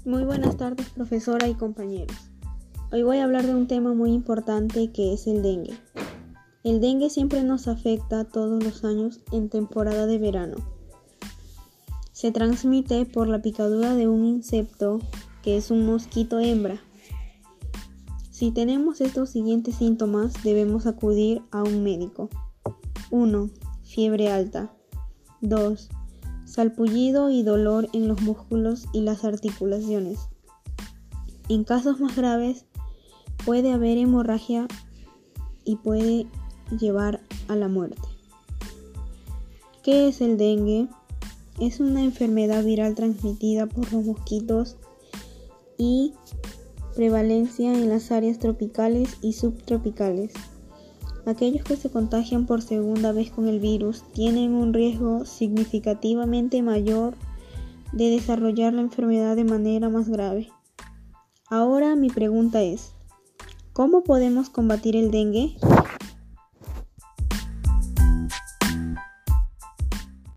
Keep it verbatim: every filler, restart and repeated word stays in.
Muy buenas tardes, profesora y compañeros. Hoy voy a hablar de un tema muy importante que es el dengue. El dengue siempre nos afecta todos los años en temporada de verano. Se transmite por la picadura de un insecto que es un mosquito hembra. Si tenemos estos siguientes síntomas, debemos acudir a un médico. uno. Fiebre alta. dos. Salpullido y dolor en los músculos y las articulaciones. En casos más graves, puede haber hemorragia y puede llevar a la muerte. ¿Qué es el dengue? Es una enfermedad viral transmitida por los mosquitos y prevalencia en las áreas tropicales y subtropicales. Aquellos que se contagian por segunda vez con el virus tienen un riesgo significativamente mayor de desarrollar la enfermedad de manera más grave. Ahora mi pregunta es, ¿cómo podemos combatir el dengue?